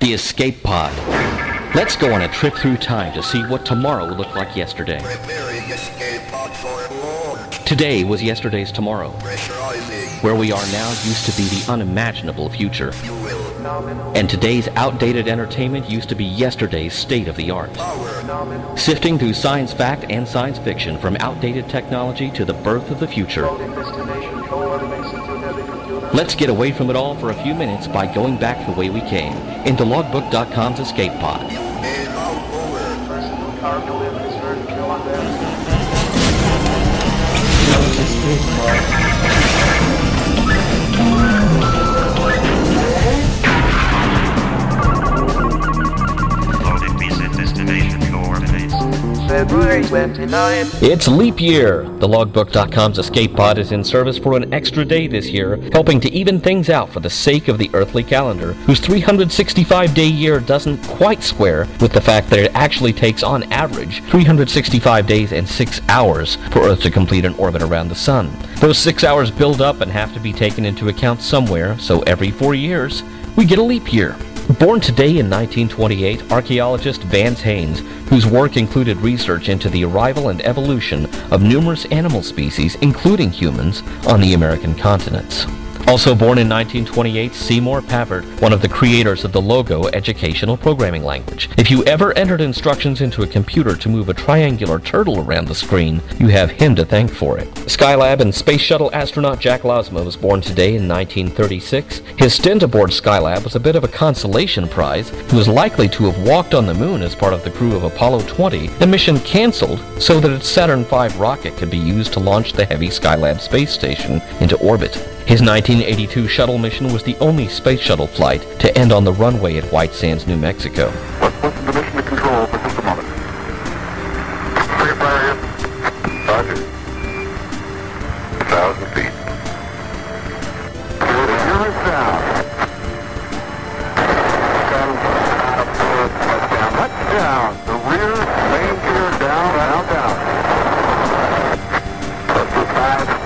The Escape Pod. Let's go on a trip through time to see what tomorrow looked like yesterday. Preparing escape pod for launch. Today was yesterday's tomorrow. Pressurizing. Where we are now used to be the unimaginable future. You will. And today's outdated entertainment used to be yesterday's state-of-the-art. Power. Sifting through science fact and science fiction from outdated technology to the birth of the future. Let's get away from it all for a few minutes by going back the way we came, into Logbook.com's Escape Pod. Made out over. Loaded recent destination coordinates. February 29. It's leap year! The Logbook.com's Escape Pod is in service for an extra day this year, helping to even things out for the sake of the earthly calendar, whose 365-day year doesn't quite square with the fact that it actually takes, on average, 365 days and 6 hours for Earth to complete an orbit around the Sun. Those 6 hours build up and have to be taken into account somewhere, so every 4 years, we get a leap year. Born today in 1928, archaeologist Vance Haynes, whose work included research into the arrival and evolution of numerous animal species, including humans, on the American continents. Also born in 1928, Seymour Papert, one of the creators of the Logo educational programming language. If you ever entered instructions into a computer to move a triangular turtle around the screen, you have him to thank for it. Skylab and Space Shuttle astronaut Jack Losmo was born today in 1936. His stint aboard Skylab was a bit of a consolation prize. He was likely to have walked on the moon as part of the crew of Apollo 20, the mission canceled so that its Saturn V rocket could be used to launch the heavy Skylab space station into orbit. His 1982 shuttle mission was the only space shuttle flight to end on the runway at White Sands, New Mexico. Listen to mission to control for just a moment. Clear barrier. Roger. 1,000 feet. Clear to hear us down. Touchdown. The rear main gear down, down. Up to 5, 4, 3,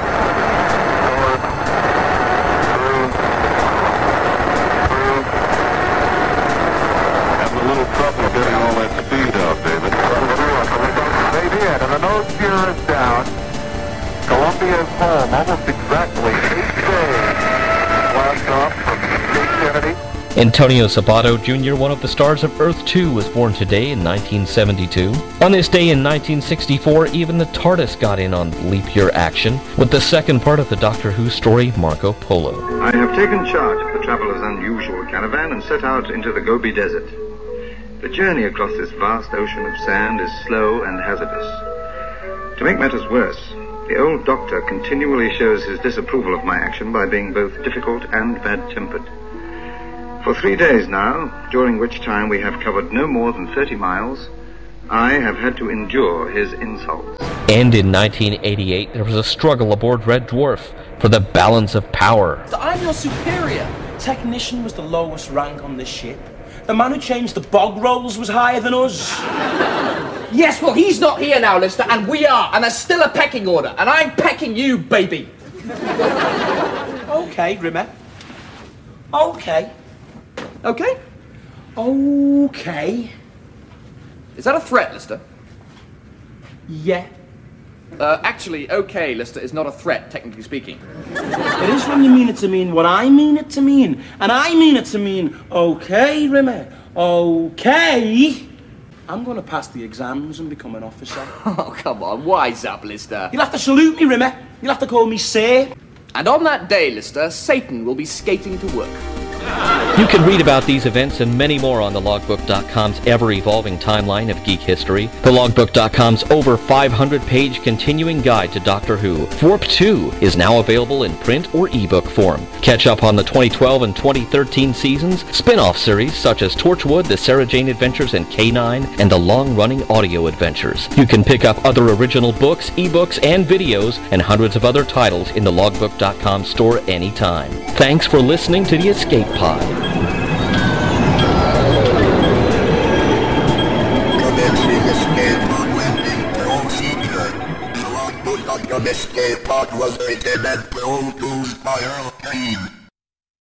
having a little trouble getting all that speed out, David. They did, and the nose gear is down. Columbia is home almost exactly 8 days. Blast off from Cape Kennedy. Antonio Sabato Jr., one of the stars of Earth 2, was born today in 1972. On this day in 1964, even the TARDIS got in on leap year action with the second part of the Doctor Who story, Marco Polo. I have taken charge of the traveler's unusual caravan and set out into the Gobi Desert. The journey across this vast ocean of sand is slow and hazardous. To make matters worse, the old doctor continually shows his disapproval of my action by being both difficult and bad-tempered. For 3 days now, during which time we have covered no more than 30 miles, I have had to endure his insults. And in 1988, there was a struggle aboard Red Dwarf for the balance of power. I'm your superior. Technician was the lowest rank on this ship. The man who changed the bog rolls was higher than us. Yes, well, he's not here now, Lister, and we are, and there's still a pecking order, and I'm pecking you, baby. Okay, Rimmer. Okay. Okay? Okay. Is that a threat, Lister? Yeah. Actually, okay, Lister, is not a threat, technically speaking. It is when you mean it to mean what I mean it to mean. And I mean it to mean, okay, Rimmer, okay. I'm going to pass the exams and become an officer. Oh, come on, wise up, Lister. You'll have to salute me, Rimmer. You'll have to call me sir. And on that day, Lister, Satan will be skating to work. You can read about these events and many more on the Logbook.com's ever-evolving timeline of geek history. The Logbook.com's over 500-page continuing guide to Doctor Who, Warp 2, is now available in print or ebook form. Catch up on the 2012 and 2013 seasons, spin-off series such as Torchwood, The Sarah Jane Adventures, and K9, and the long-running audio adventures. You can pick up other original books, ebooks, and videos, and hundreds of other titles in the Logbook.com store anytime. Thanks for listening to the Escape Pod. Commencing escape pod landing procedure. The logbook of escape pod was written and produced by Earl Kane.